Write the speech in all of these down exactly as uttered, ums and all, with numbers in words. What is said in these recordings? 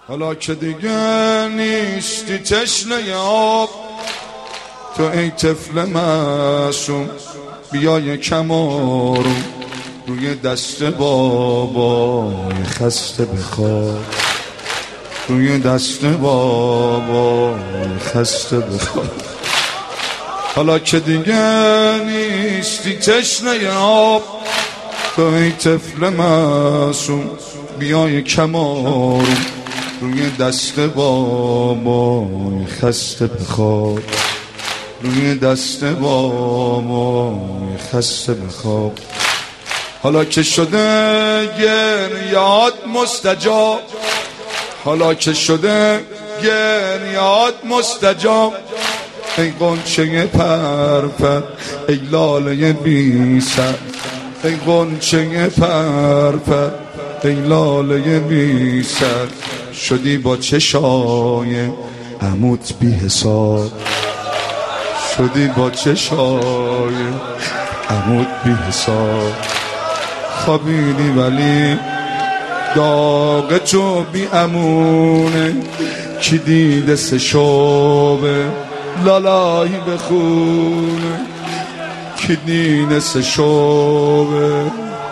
حالا که دیگه نیستی تشنه آب، تو ای طفل معصوم بیا یکم آروم روی دست بابای خسته بخواب، روی دست بابای خسته بخواب. حالا که دیگه نیستی تشنه آب، تو ای طفل معصوم بیا یکم آروم روی دست بابای خسته بخواب، روی دست بابای خسته بخواب. حالا که شده گریات مستجاب، حالا که شده گریات مستجاب، ای غنچه پرپر ای لاله بی سر، ای غنچه پرپر ای لاله بی سر، شدی با چشای عموت بی حساب، شدی با چشای عموت بی حساب. خوابیدی ولی داغ تو بی امونه، کی دیده سه شعبه لالایی بخونه، کی دیده سه شعبه.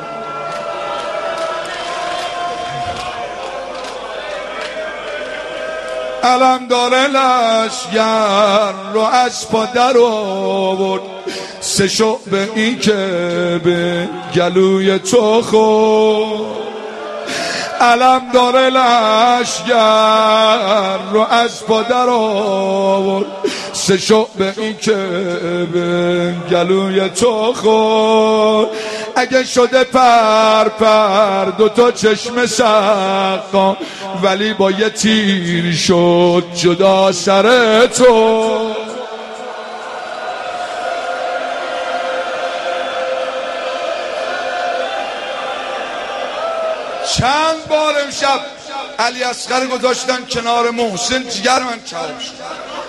علم داره لشگر رو از پا در آورد، سه شعبه این که به گلوی تو خورد. علم داره لشگر رو از پا در آورد، سه شعبه این که به گلوی تو خورد. اگه شده پر پر دو تا چشم سقا، ولی با یه تیر شد جدا سر تو. چند بار امشب علی اصغر گذاشتن کنار محسن، جگر من کباب شد.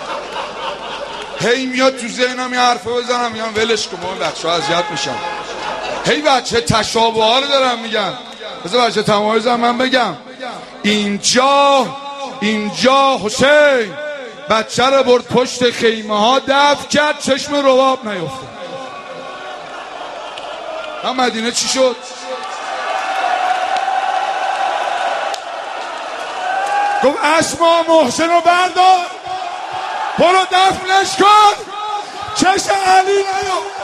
هی میاد تو ذهنم یه حرفه بزنم، میگم ولش کن بابا بچه ها اذیت میشن. هی بچه تشابه ها رو دارم میگن، بذار بچه تمایزم من بگم. اینجا اینجا حسین بچه رو برد پشت خیمه ها دفع کرد، چشم رباب نیفته. هم مدینه چی شد؟ گفت اسما محسن رو بردار برو دفنش کن، چشم علی نیفته.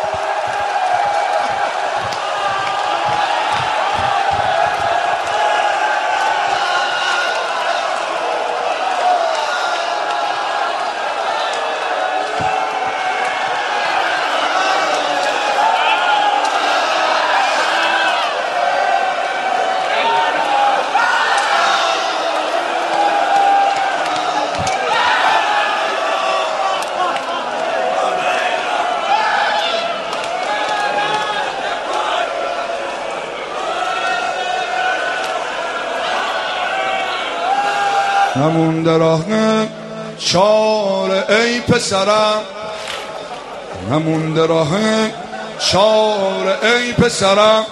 همون راه چاره ای پسرم، همون راه چاره ای پسرم،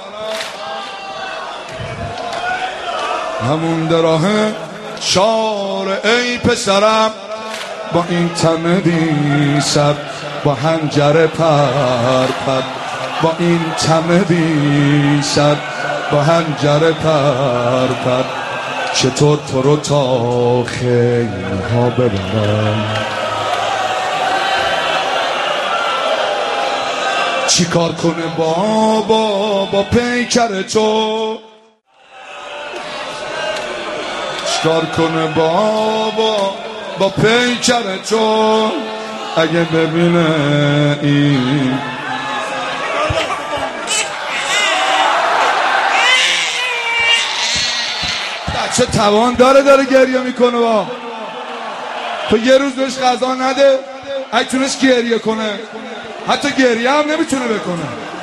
همون راه چاره ای پسرم. با این تم بی سر با حنجره پر پر، با این تم بی سر با حنجره پر پر، چطور تو رو تا خیمه ها ببرم، چی کار کنه بابا با پیکر تو، چی کار کنه بابا با پیکر تو. اگه ببینه این چه توان داره داره گریه میکنه، با تو یه روز بهش غذا نده اگه تونست گریه کنه، حتی گریه هم نمیتونه بکنه.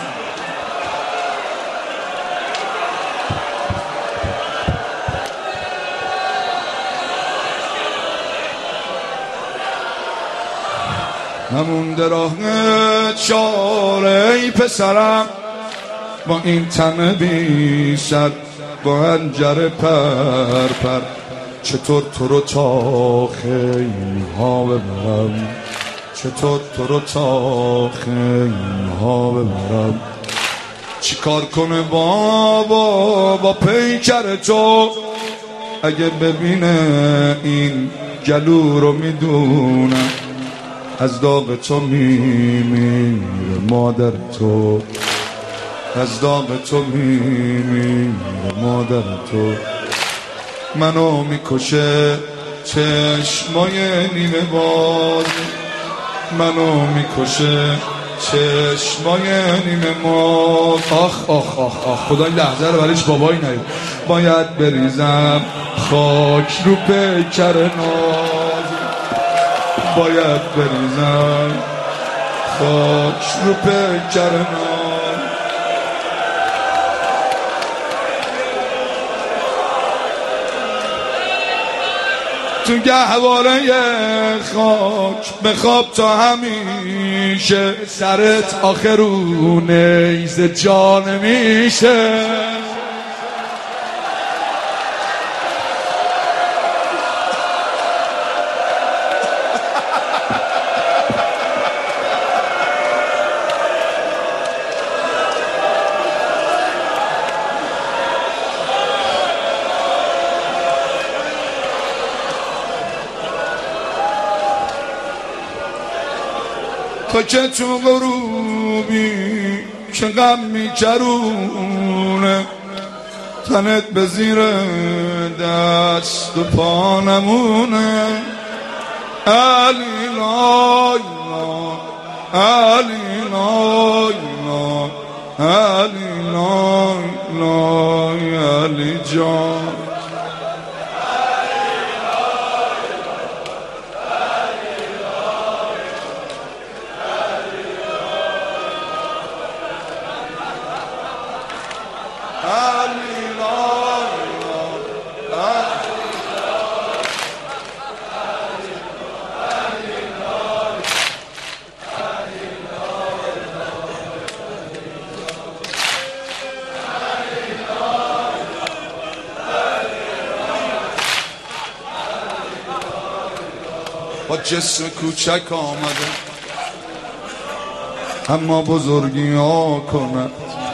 همون راه چاره ای پسرم، با این تن بی سر با حنجره پر پر، چطور تو رو تا خیلی ها ببرم، چطور تو رو تا خیلی ها ببرم. چی کار کنه بابا با پیکر تو، اگه ببینه این گلو رو میدونه از داغ تو میمیره مادر تو، از داغ تو میمیره مادر تو. منو میکشه چشمای نیمه باز، منو میکشه چشمای نیمه باز. آخ آخ آخ آخ خدا این لحظه رو برایش بابایی نید. باید بریزم خاک رو پیکر ناز، باید بریزم خاک رو پیکر ناز. تو گهواره خاک بخواب تا همیشه، سرت آخرون نیز جان میشه. تو که تو غروبی که غم میچرونه، تنت به زیر دست و پا نمونه. علی لای لای علی لای لای علی لای لای علی جان. با جسم کوچک آمده اما بزرگی ها کند،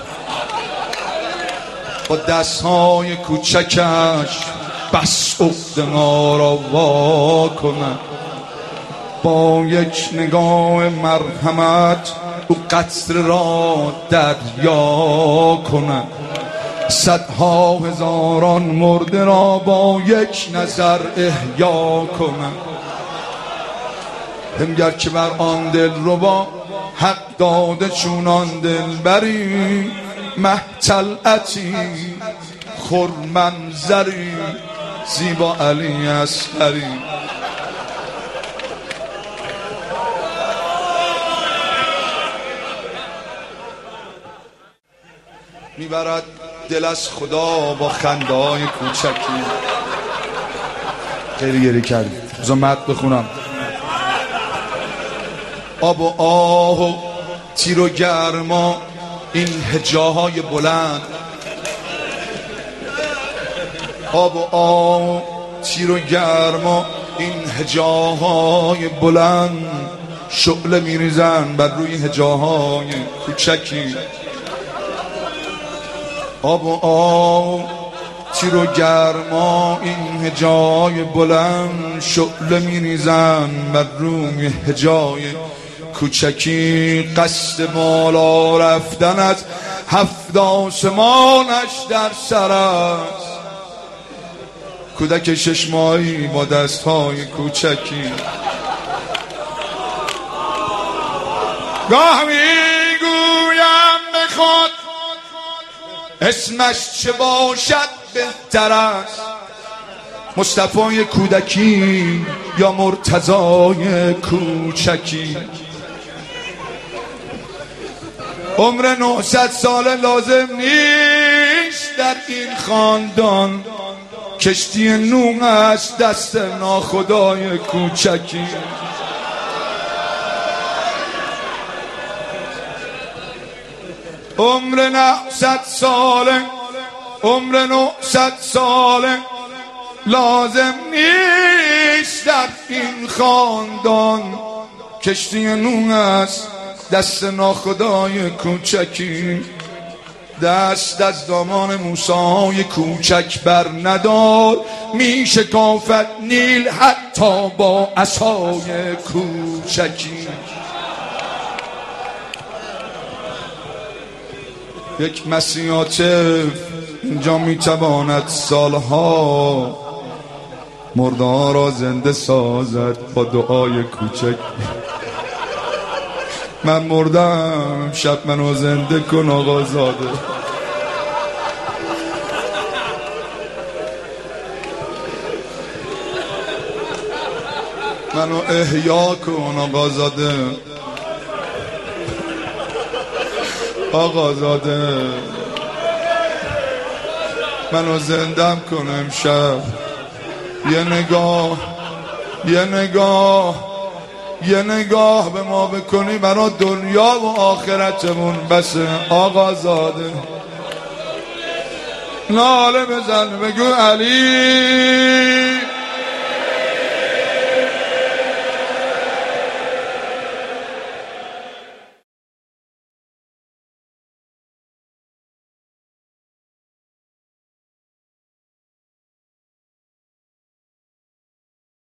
با دستهای کوچکش بس عقده ما را وا کند. با یک نگاه مرحمت او قطره را دریا کند. صدها هزاران مرده را با یک نظر احیا کند. انگر که بر آن دل رو با حق داده چونان دل بری، محتلعتی خرمنظری زیبا علی اصغری. میبرد دل از خدا با خنده‌های کوچکی. خیلی گریه کردی، بذار متن بخونم. آب و آه و تیر و گرما این هجاهای بلند، آب و آه و تیر و گرما این هجاهای بلند، شعله میریزن بر روی هجاهای کوچکی. آب و آه تیر و گرما این هجای بلند، شعله میریزن بر روی هجای کوچکی. قصد بالا رفتن از هفت آسمانش در سر است، کودک شش ماهی با دستهای کوچکی. گاه میگویم بخواد اسمش چه باشد بهتر است، مصطفی کودکی یا مرتضای کوچکی. عمر نهصد سال لازم نیست در این خاندان، کشتی نوح است دست ناخدای کوچکی. عمر نهصد ساله، عمر نهصد ساله لازم نیست در این خاندان کشتی نوح است دست ناخدای کوچکی، دست از دامان موسی کوچک بر ندار، می شکافد نیل حتی با عصای کوچکی. یک مسیحات اینجا می تواند سالها مرده‌ها را زنده سازد با دعای کوچک. من مردم شب منو زنده کن آقا زاده. منو احیا کن آقا زاده، آقا زاده منو زندم کن امشب. یه نگاه یه نگاه یه نگاه به ما بکنی برای دنیا و آخرتمون بسه آقا زاده. ناله بزن بگو علی